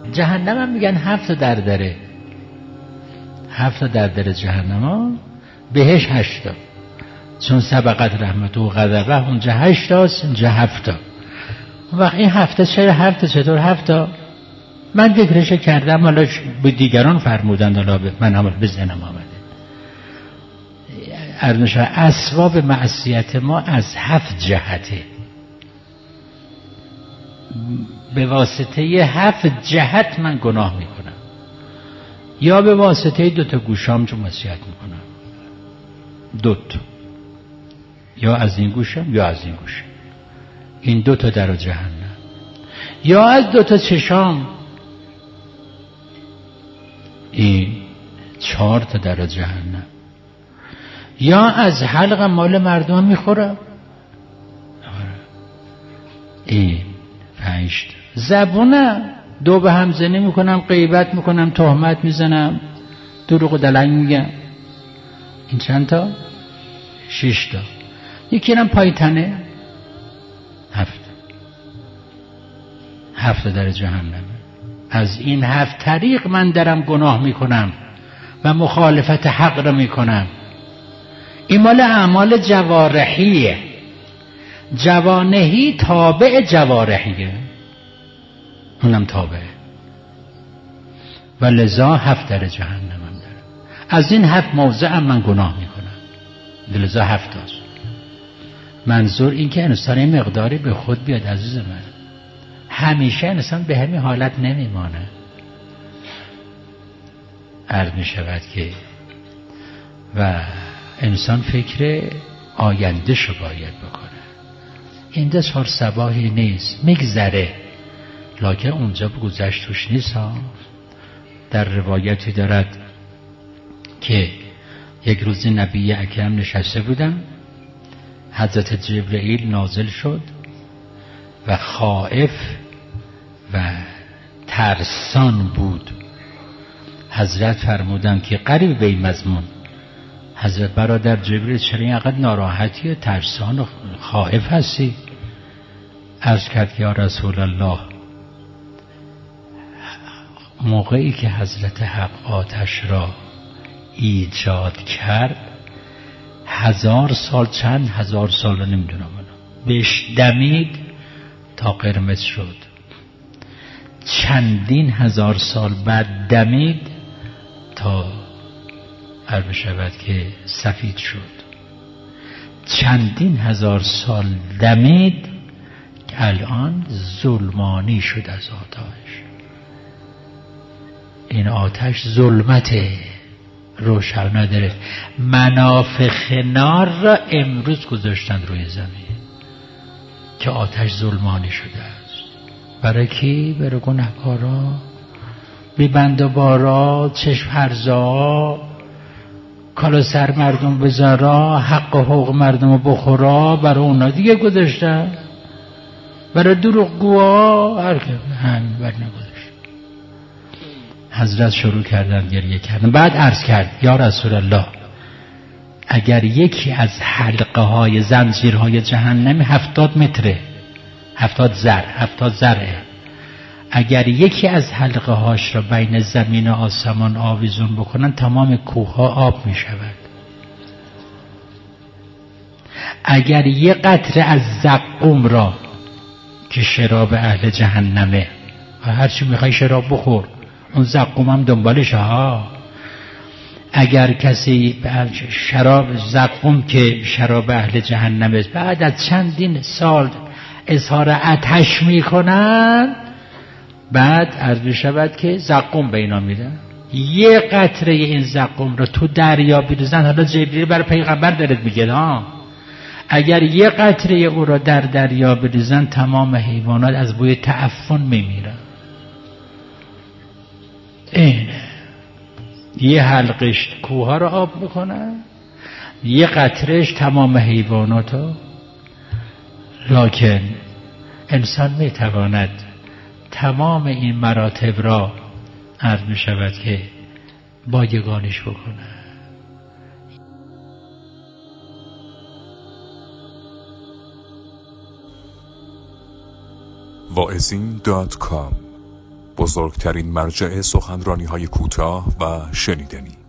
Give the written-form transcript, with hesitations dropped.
جهنم هم میگن 7 در دره، 7 در دره جهنم ها، بهش 8 تا، چون سبقت رحمت و غضبه اونجا 8 تاست، اینجا 7 تا. وقت این 7 چرا 7 چطور 7 تا؟ من فکرش کردم، حالا به دیگران فرمودند، حالا من هم به ذهنم آمده. ارنشا اسباب معصیت ما از 7 جهته، به واسطه 7 جهت من گناه میکنم، یا به واسطه 2 تا گوشام جو معصیت میکنم، 2 تا، یا از این گوشم یا از این گوشم، این 2 تا در جهنم، یا از 2 تا چشام، این 4 تا در جهنم، یا از حلق مال مردم میخورم، این 5 تا. زبونم 2 به هم زنی میکنم، غیبت میکنم، تهمت میزنم، دروغ و دلنگ میگم، این چند تا؟ 6 تا. یکی هم پای تنه، 7 در جهنم. از این 7 طریق من درم گناه میکنم و مخالفت حق رو میکنم. این مال اعمال جوارحیه، جوانهی تابع جوارحیه، اونم تابعه، و لذا 7 در جهنم هم داره. از این 7 موضع هم من گناه میکنم، لذا 7 تاست. منظور این که انسان این مقداری به خود بیاد عزیز من. همیشه انسان به همین حالت نمیمانه. عرض می شود که و انسان فکر آینده شو باید بکنه. این دست صباحی نیست، میگذره، لکن اونجا گذشت توش نیست ها. در روایتی دارد که یک روزی نبی اکرم نشسته بودن، حضرت جبرئیل نازل شد و خائف و ترسان بود. حضرت فرمودند که قریب به این مضمون، حضرت برادر جبرئیل چرا اینقدر ناراحتی و ترسان و خائف هستی؟ عرض کرد یا رسول الله، موقعی که حضرت حق آتش را ایجاد کرد 1000 سال، چند هزار سال رو نمیدونم، بهش دمید تا قرمز شد، چندین هزار سال بعد دمید تا عرض شود که سفید شد، چندین هزار سال دمید که الان ظلمانی شد از آتش. این آتش ظلمته، روشن نداره. منافخ نار را امروز گذاشتن روی زمین که آتش ظلمانی شده است. برای کی؟ برای گناهکارا، بی بند و بارا، چشم هرزا، کالا سر مردم بذارا، حق و حقوق مردم رو بخورا، برای اونا دیگه گذاشتن. برای دروغگوها هر که همین بر نگذاشت. حضرت شروع کردن گریه کردن. بعد عرض کرد یا رسول الله، اگر یکی از حلقه های زنجیرهای جهنم 70 متره، 70 ذره، اگر یکی از حلقه هاش را بین زمین و آسمان آویزون بکنن تمام کوه ها آب می شود. اگر یه قطره از زقوم را که شراب اهل جهنمه و هرچی میخوای شراب بخور، اون زقوم هم دنبالش ها. اگر کسی شراب زقوم که شراب اهل جهنمه بعد از چندین سال اظهار آتش میکنن، بعد عرض شود که زقوم به اینا میدن. یه قطره این زقوم رو تو دریا بریزن، حالا جبریل برای پیغمبر دارد میگه ها، اگر یه قطره او رو در دریا بریزن تمام حیوانات از بوی تعفن میمیرن. اینه یه حلقش کوه رو آب میکنن، یه قطرهش تمام حیواناتو. لکن انسان میتواند تمام این مراتب را عرض میشود که با یگانش بکنه. واعظین.com بزرگترین مرجع سخنرانی‌های کوتاه و شنیدنی.